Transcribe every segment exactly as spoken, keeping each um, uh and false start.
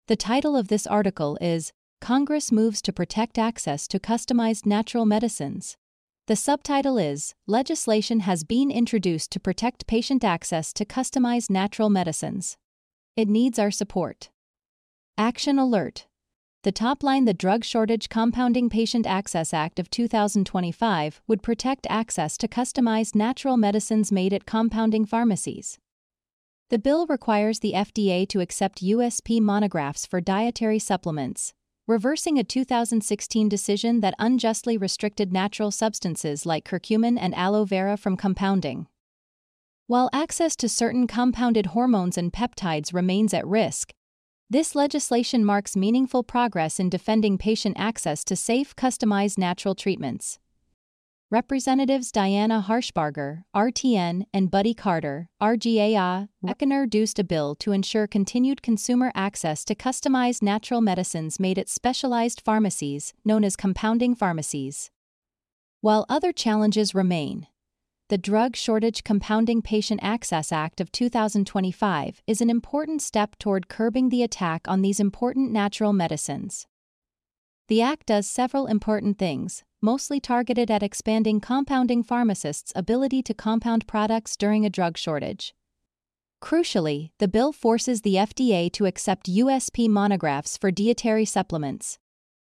The title of this article is Congress Moves to Protect Access to Customized Natural Medicines. The subtitle is Legislation Has Been Introduced to Protect Patient Access to Customized Natural Medicines. It needs our support. Action Alert. The top line: the Drug Shortage Compounding Patient Access Act of two thousand twenty-five would protect access to customized natural medicines made at compounding pharmacies. The bill requires the F D A to accept U S P monographs for dietary supplements, reversing a two thousand sixteen decision that unjustly restricted natural substances like curcumin and aloe vera from compounding. While access to certain compounded hormones and peptides remains at risk, this legislation marks meaningful progress in defending patient access to safe, customized natural treatments. Representatives Diana Harshbarger, R T N, and Buddy Carter, R G A A, introduced a bill to ensure continued consumer access to customized natural medicines made at specialized pharmacies, known as compounding pharmacies. While other challenges remain, the Drug Shortage Compounding Patient Access Act of two thousand twenty-five is an important step toward curbing the attack on these important natural medicines. The act does several important things, mostly targeted at expanding compounding pharmacists' ability to compound products during a drug shortage. Crucially, the bill forces the F D A to accept U S P monographs for dietary supplements.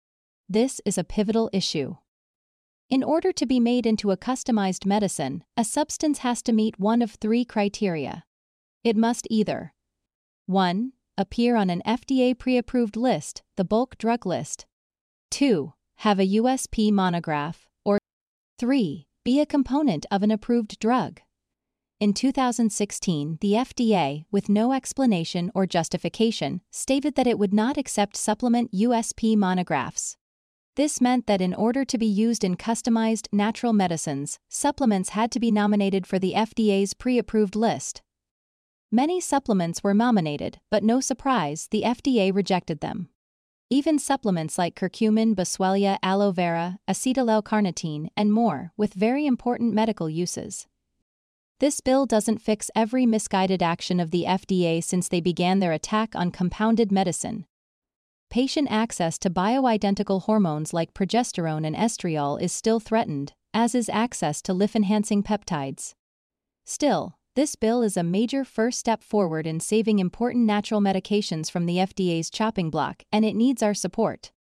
This is a pivotal issue. In order to be made into a customized medicine, a substance has to meet one of three criteria. It must either one appear on an F D A pre-approved list, the bulk drug list, two have a U S P monograph, or three be a component of an approved drug. In two thousand sixteen, the F D A, with no explanation or justification, stated that it would not accept supplement U S P monographs. This meant that in order to be used in customized natural medicines, supplements had to be nominated for the F D A's pre-approved list. Many supplements were nominated, but no surprise, the F D A rejected them. Even supplements like curcumin, boswellia, aloe vera, acetyl L-carnitine, and more, with very important medical uses. This bill doesn't fix every misguided action of the F D A since they began their attack on compounded medicine. Patient access to bioidentical hormones like progesterone and estriol is still threatened, as is access to life-enhancing peptides. Still, this bill is a major first step forward in saving important natural medications from the F D A's chopping block, and it needs our support.